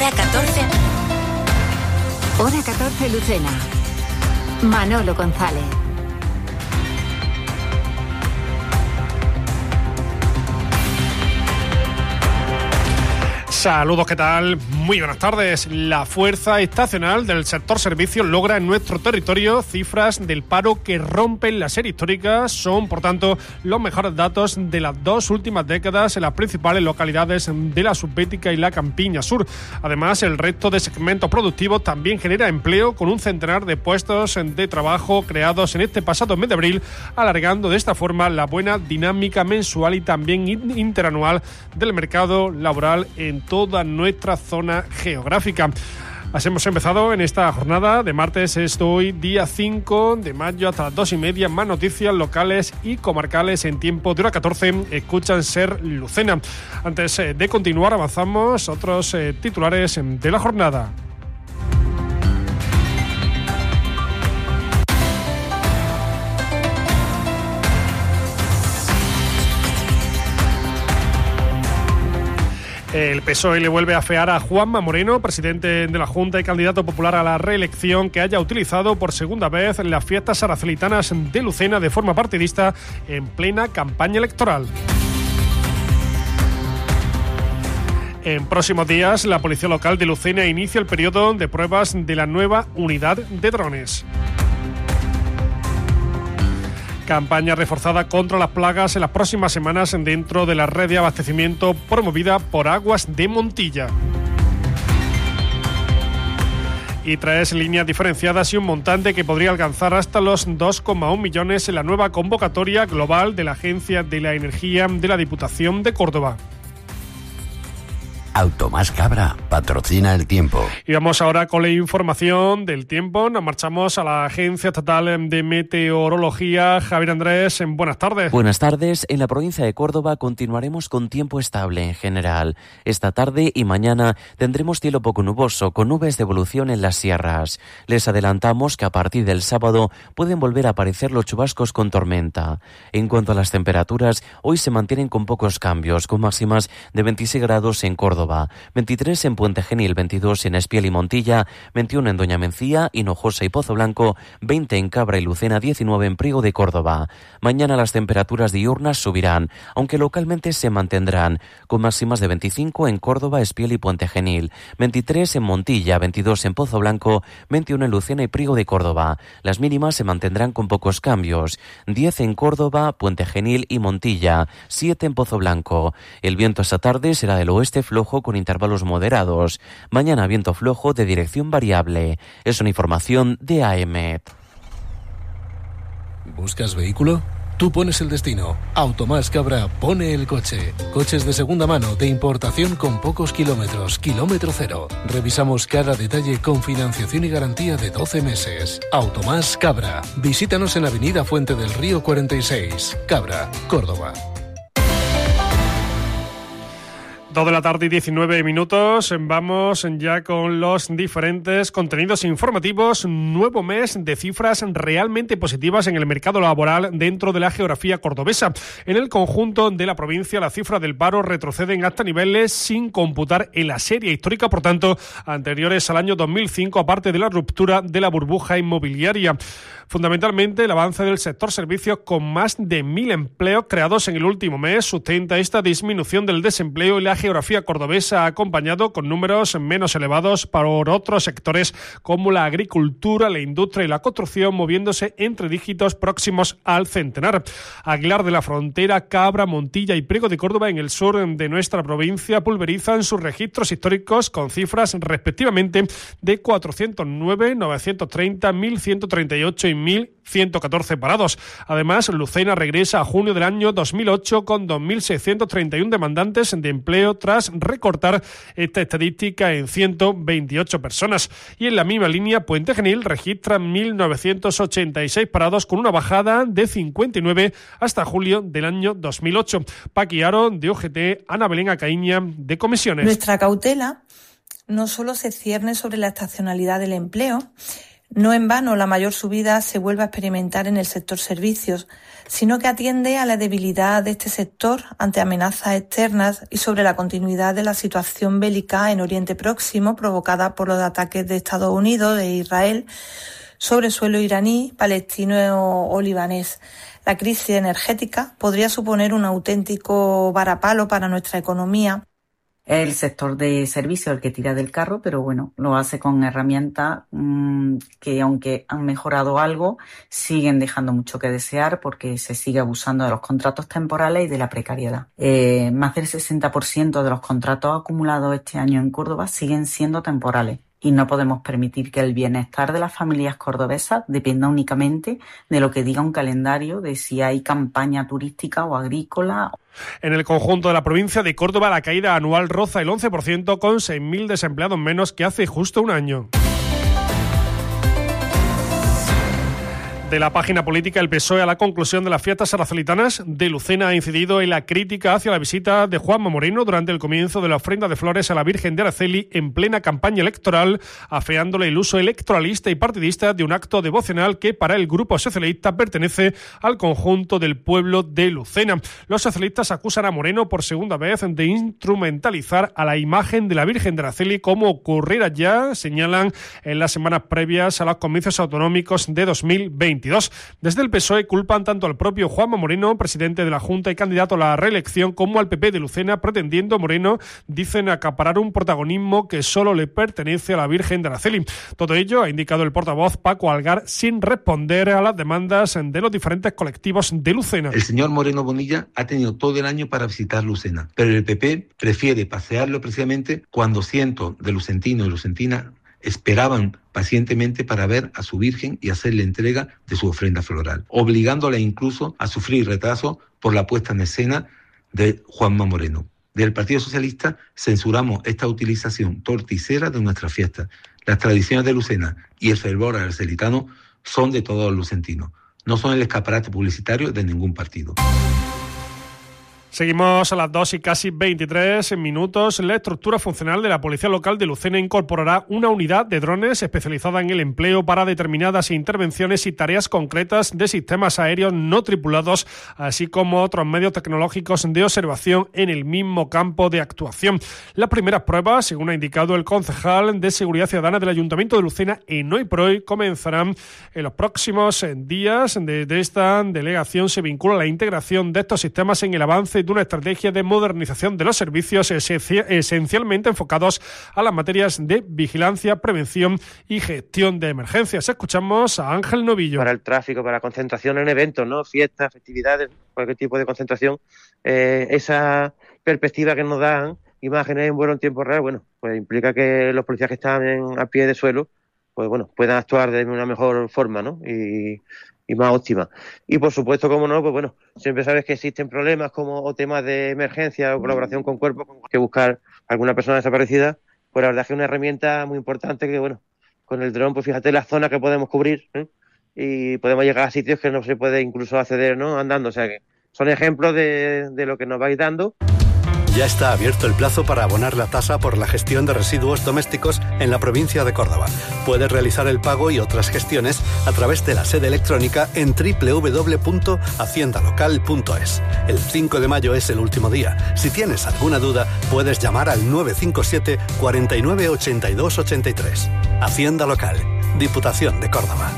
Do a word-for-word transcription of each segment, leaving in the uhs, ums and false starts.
Hora catorce. Hora catorce, Lucena. Manolo González. Saludos, ¿qué tal? Muy buenas tardes. La fuerza estacional del sector servicios logra en nuestro territorio cifras del paro que rompen la serie histórica. Son, por tanto, los mejores datos de las dos últimas décadas en las principales localidades de la Subbética y la Campiña Sur. Además, el resto de segmentos productivos también genera empleo, con un centenar de puestos de trabajo creados en este pasado mes de abril, alargando de esta forma la buena dinámica mensual y también interanual del mercado laboral en toda nuestra zona geográfica. Así hemos empezado en esta jornada de martes, es hoy día cinco de mayo, hasta las dos y media. Más noticias locales y comarcales en tiempo de hora catorce. Escuchan Ser Lucena. Antes de continuar, avanzamos otros eh, titulares de la jornada. El P S O E le vuelve a afear a Juanma Moreno, presidente de la Junta y candidato popular a la reelección, que haya utilizado por segunda vez las fiestas aracelitanas de Lucena de forma partidista en plena campaña electoral. En próximos días, la Policía Local de Lucena inicia el periodo de pruebas de la nueva unidad de drones. Campaña reforzada contra las plagas en las próximas semanas dentro de la red de abastecimiento promovida por Aguas de Montilla. Y tres líneas diferenciadas y un montante que podría alcanzar hasta los dos coma uno millones en la nueva convocatoria global de la Agencia de la Energía de la Diputación de Córdoba. Automás Cabra patrocina el tiempo. Y vamos ahora con la información del tiempo. Nos marchamos a la Agencia Estatal de Meteorología. Javier Andrés, buenas tardes. Buenas tardes. En la provincia de Córdoba continuaremos con tiempo estable en general. Esta tarde y mañana tendremos cielo poco nuboso, con nubes de evolución en las sierras. Les adelantamos que a partir del sábado pueden volver a aparecer los chubascos con tormenta. En cuanto a las temperaturas, hoy se mantienen con pocos cambios, con máximas de veintiséis grados en Córdoba, veintitrés en Puente Genil, veintidós en Espiel y Montilla, veintiuno en Doña Mencía, Hinojosa y Pozo Blanco, veinte en Cabra y Lucena, diecinueve en Priego de Córdoba. Mañana las temperaturas diurnas subirán, aunque localmente se mantendrán, con máximas de veinticinco en Córdoba, Espiel y Puente Genil, veintitrés en Montilla, veintidós en Pozo Blanco, veintiuno en Lucena y Priego de Córdoba. Las mínimas se mantendrán con pocos cambios, diez en Córdoba, Puente Genil y Montilla, siete en Pozo Blanco. El viento esta tarde será del oeste flojo con intervalos moderados. Mañana viento flojo de dirección variable. Es una información de A E M E T. ¿Buscas vehículo? Tú pones el destino. Automás Cabra pone el coche. Coches de segunda mano, de importación con pocos kilómetros, kilómetro cero. Revisamos cada detalle con financiación y garantía de doce meses. Automás Cabra. Visítanos en Avenida Fuente del Río cuarenta y seis, Cabra, Córdoba. Dos de la tarde y diecinueve minutos. Vamos ya con los diferentes contenidos informativos. Nuevo mes de cifras realmente positivas en el mercado laboral dentro de la geografía cordobesa. En el conjunto de la provincia, las cifras del paro retroceden hasta niveles sin computar en la serie histórica, por tanto, anteriores al año dos mil cinco, aparte de la ruptura de la burbuja inmobiliaria. Fundamentalmente, el avance del sector servicios, con más de mil empleos creados en el último mes, sustenta esta disminución del desempleo, y la geografía cordobesa ha acompañado con números menos elevados por otros sectores como la agricultura, la industria y la construcción, moviéndose entre dígitos próximos al centenar. Aguilar de la Frontera, Cabra, Montilla y Priego de Córdoba, en el sur de nuestra provincia, pulverizan sus registros históricos con cifras respectivamente de cuatrocientos nueve, novecientos treinta, mil ciento treinta y ocho y mil ciento catorce parados. Además, Lucena regresa a junio del año dos mil ocho con dos mil seiscientos treinta y uno demandantes de empleo, tras recortar esta estadística en ciento veintiocho personas. Y en la misma línea, Puente Genil registra mil novecientos ochenta y seis parados, con una bajada de cincuenta y nueve hasta julio del año dos mil ocho. Paqui Aro, de O G T, Ana Belén Acaíña, de Comisiones. Nuestra cautela no solo se cierne sobre la estacionalidad del empleo. No en vano la mayor subida se vuelve a experimentar en el sector servicios, sino que atiende a la debilidad de este sector ante amenazas externas y sobre la continuidad de la situación bélica en Oriente Próximo provocada por los ataques de Estados Unidos e Israel sobre suelo iraní, palestino o, o libanés. La crisis energética podría suponer un auténtico varapalo para nuestra economía. El sector de servicios el que tira del carro, pero bueno, lo hace con herramientas mmm, que aunque han mejorado algo, siguen dejando mucho que desear porque se sigue abusando de los contratos temporales y de la precariedad. Eh, más del sesenta por ciento de los contratos acumulados este año en Córdoba siguen siendo temporales. Y no podemos permitir que el bienestar de las familias cordobesas dependa únicamente de lo que diga un calendario de si hay campaña turística o agrícola. En el conjunto de la provincia de Córdoba, la caída anual roza el once por ciento con seis mil desempleados menos que hace justo un año. De la página política, el P S O E a la conclusión de las fiestas aracelitanas de Lucena ha incidido en la crítica hacia la visita de Juanma Moreno durante el comienzo de la ofrenda de flores a la Virgen de Araceli en plena campaña electoral, afeándole el uso electoralista y partidista de un acto devocional que para el Grupo Socialista pertenece al conjunto del pueblo de Lucena. Los socialistas acusan a Moreno por segunda vez de instrumentalizar a la imagen de la Virgen de Araceli como ocurriera ya, señalan, en las semanas previas a los comicios autonómicos de dos mil veinte. Desde el P S O E culpan tanto al propio Juanma Moreno, presidente de la Junta y candidato a la reelección, como al P P de Lucena, pretendiendo Moreno, dicen, acaparar un protagonismo que solo le pertenece a la Virgen de Araceli. Todo ello, ha indicado el portavoz Paco Algar, sin responder a las demandas de los diferentes colectivos de Lucena. El señor Moreno Bonilla ha tenido todo el año para visitar Lucena, pero el P P prefiere pasearlo precisamente cuando cientos de lucentinos y lucentinas esperaban pacientemente para ver a su Virgen y hacerle entrega de su ofrenda floral, obligándola incluso a sufrir retraso por la puesta en escena de Juanma Moreno. Del Partido Socialista censuramos esta utilización torticera de nuestras fiestas. Las tradiciones de Lucena y el fervor aracelitano son de todos los lucentinos, no son el escaparate publicitario de ningún partido. Seguimos a las dos y casi veintitrés minutos. La estructura funcional de la Policía Local de Lucena incorporará una unidad de drones especializada en el empleo para determinadas intervenciones y tareas concretas de sistemas aéreos no tripulados, así como otros medios tecnológicos de observación en el mismo campo de actuación. Las primeras pruebas, según ha indicado el concejal de Seguridad Ciudadana del Ayuntamiento de Lucena, en Hoy por Hoy, comenzarán en los próximos días. Desde esta delegación se vincula la integración de estos sistemas en el avance de una estrategia de modernización de los servicios esencialmente enfocados a las materias de vigilancia, prevención y gestión de emergencias. Escuchamos a Ángel Novillo. Para el tráfico, para la concentración en eventos, ¿no? Fiestas, festividades, cualquier tipo de concentración, eh, esa perspectiva que nos dan, imágenes en vuelo en tiempo real, bueno, pues implica que los policías que están en, a pie de suelo, pues bueno, puedan actuar de una mejor forma, ¿no? Y y más óptima. Y por supuesto, como no, pues bueno, siempre sabes que existen problemas como o temas de emergencia o colaboración con cuerpos, con que buscar alguna persona desaparecida, pues la verdad es que es una herramienta muy importante que, bueno, con el dron, pues fíjate la zona que podemos cubrir, ¿eh? Y podemos llegar a sitios que no se puede incluso acceder, ¿no? Andando, o sea que son ejemplos de, de lo que nos vais dando. Ya está abierto el plazo para abonar la tasa por la gestión de residuos domésticos en la provincia de Córdoba. Puedes realizar el pago y otras gestiones a través de la sede electrónica en doble u doble u doble u punto hacienda local punto es. El cinco de mayo es el último día. Si tienes alguna duda, puedes llamar al nueve cinco siete, cuatro nueve, ocho dos ocho tres. Hacienda Local, Diputación de Córdoba.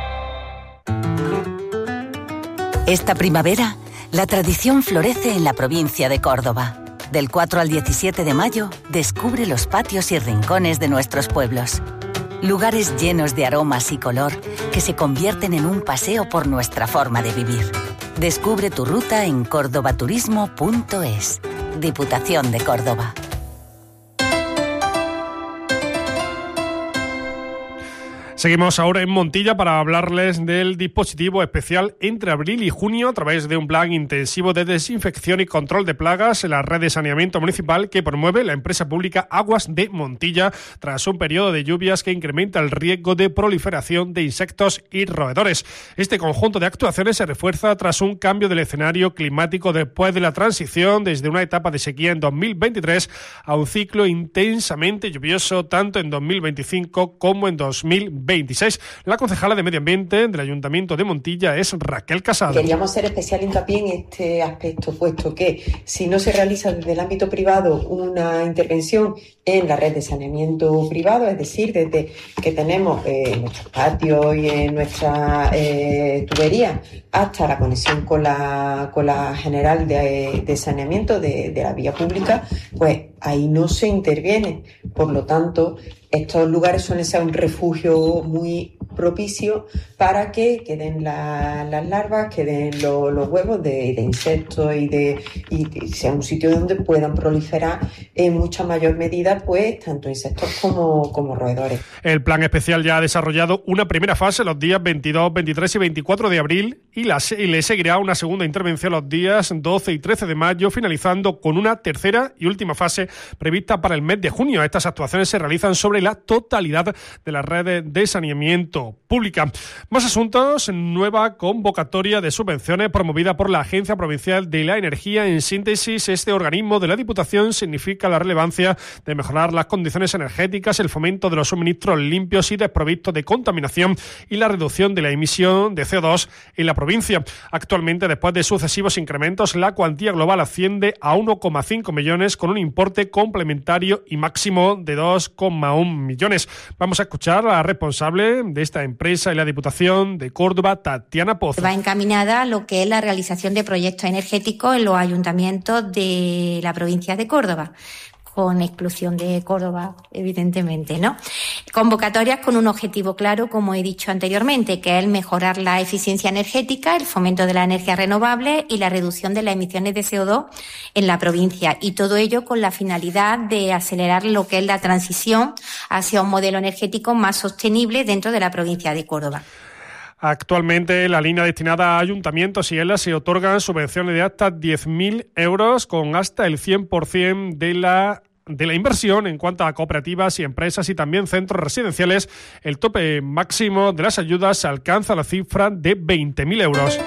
Esta primavera, la tradición florece en la provincia de Córdoba. Del cuatro al diecisiete de mayo, descubre los patios y rincones de nuestros pueblos. Lugares llenos de aromas y color que se convierten en un paseo por nuestra forma de vivir. Descubre tu ruta en cordobaturismo punto es. Diputación de Córdoba. Seguimos ahora en Montilla para hablarles del dispositivo especial entre abril y junio a través de un plan intensivo de desinfección y control de plagas en la red de saneamiento municipal que promueve la empresa pública Aguas de Montilla tras un periodo de lluvias que incrementa el riesgo de proliferación de insectos y roedores. Este conjunto de actuaciones se refuerza tras un cambio del escenario climático después de la transición desde una etapa de sequía en dos mil veintitrés a un ciclo intensamente lluvioso tanto en dos mil veinticinco como en dos mil veinticuatro. veintiséis. La concejala de Medio Ambiente del Ayuntamiento de Montilla es Raquel Casado. Queríamos hacer especial hincapié en este aspecto, puesto que si no se realiza desde el ámbito privado una intervención en la red de saneamiento privado, es decir, desde que tenemos eh, en nuestros patios y en nuestra eh, tubería hasta la conexión con la, con la general de, de saneamiento de, de la vía pública, pues ahí no se interviene. Por lo tanto, estos lugares suelen ser un refugio muy propicio para que queden la, las larvas, queden lo, los huevos de, de insectos y, de, y de, sea un sitio donde puedan proliferar en mucha mayor medida pues tanto insectos como, como roedores. El plan especial ya ha desarrollado una primera fase los días veintidós, veintitrés y veinticuatro de abril y, la, y le seguirá una segunda intervención los días doce y trece de mayo, finalizando con una tercera y última fase prevista para el mes de junio. Estas actuaciones se realizan sobre la totalidad de las redes de saneamiento pública. Más asuntos. Nueva convocatoria de subvenciones promovida por la Agencia Provincial de la Energía. En síntesis, este organismo de la Diputación significa la relevancia de mejorar las condiciones energéticas, el fomento de los suministros limpios y desprovistos de contaminación y la reducción de la emisión de C O dos en la provincia. Actualmente, después de sucesivos incrementos, la cuantía global asciende a uno coma cinco millones con un importe complementario y máximo de dos coma uno millones. Vamos a escuchar a la responsable de esta empresa y la Diputación de Córdoba, Tatiana Pozo. Va encaminada a lo que es la realización de proyectos energéticos en los ayuntamientos de la provincia de Córdoba, con exclusión de Córdoba, evidentemente, ¿no? Convocatorias con un objetivo claro, como he dicho anteriormente, que es mejorar la eficiencia energética, el fomento de la energía renovable y la reducción de las emisiones de C O dos en la provincia. Y todo ello con la finalidad de acelerar lo que es la transición hacia un modelo energético más sostenible dentro de la provincia de Córdoba. Actualmente, la línea destinada a ayuntamientos y ELA se otorgan subvenciones de hasta diez mil euros con hasta el cien por ciento de la de la inversión. En cuanto a cooperativas y empresas y también centros residenciales, el tope máximo de las ayudas alcanza la cifra de veinte mil euros.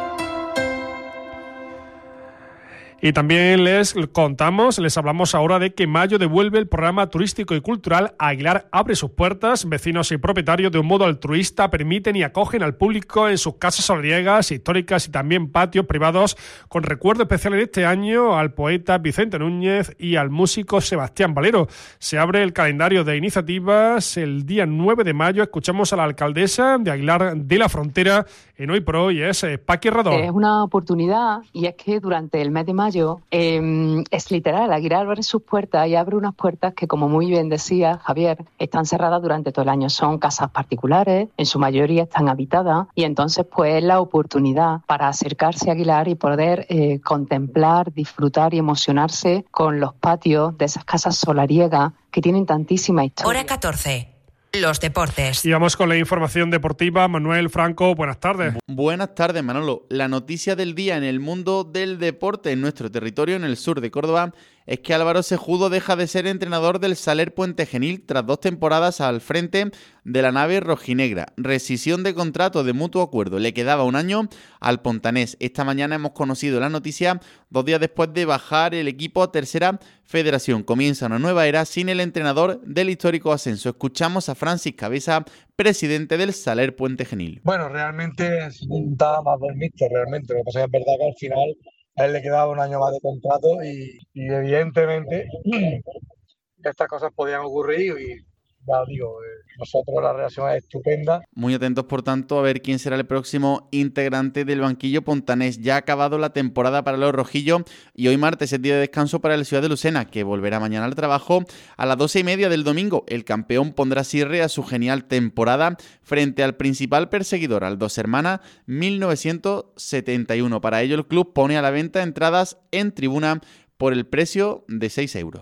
Y también les contamos, les hablamos ahora de que mayo devuelve el programa turístico y cultural Aguilar abre sus puertas. Vecinos y propietarios de un modo altruista permiten y acogen al público en sus casas solariegas, históricas y también patios privados, con recuerdo especial en este año al poeta Vicente Núñez y al músico Sebastián Valero. Se abre el calendario de iniciativas el día nueve de mayo. Escuchamos a la alcaldesa de Aguilar de la Frontera en Hoy por Hoy, es Paqui Radón. Es una oportunidad y es que durante el mes de mayo Eh, es literal, Aguilar abre sus puertas y abre unas puertas que, como muy bien decía Javier, están cerradas durante todo el año. Son casas particulares, en su mayoría están habitadas y entonces pues es la oportunidad para acercarse a Aguilar y poder eh, contemplar, disfrutar y emocionarse con los patios de esas casas solariegas que tienen tantísima historia. Hora catorce. Los deportes. Y vamos con la información deportiva. Manuel Franco, buenas tardes. Buenas tardes, Manolo. La noticia del día en el mundo del deporte en nuestro territorio, en el sur de Córdoba, es que Álvaro Sejudo deja de ser entrenador del Saler Puente Genil tras dos temporadas al frente de la nave rojinegra. Rescisión de contrato de mutuo acuerdo. Le quedaba un año al pontanés. Esta mañana hemos conocido la noticia dos días después de bajar el equipo a tercera federación. Comienza una nueva era sin el entrenador del histórico ascenso. Escuchamos a Francis Cabeza, presidente del Saler Puente Genil. Bueno, realmente estaba más del míster, realmente. Lo que pasa es que es verdad que al final a él le quedaba un año más de contrato y, y evidentemente estas cosas podían ocurrir y ya os digo, eh, nosotros la relación es estupenda. Muy atentos, por tanto, a ver quién será el próximo integrante del banquillo pontanés. Ya ha acabado la temporada para los rojillos y hoy martes es día de descanso para el Ciudad de Lucena, que volverá mañana al trabajo a las doce y media del domingo. El campeón pondrá cierre a su genial temporada frente al principal perseguidor, al Dos Hermanas mil novecientos setenta y uno. Para ello, el club pone a la venta entradas en tribuna por el precio de seis euros.